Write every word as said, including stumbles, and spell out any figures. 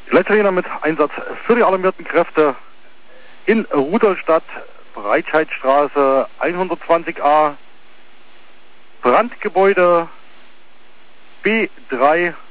Letzter mit Einsatz für die alarmierten Kräfte in Rudolstadt, Breitscheidstraße hundertzwanzig a, Brandgebäude B drei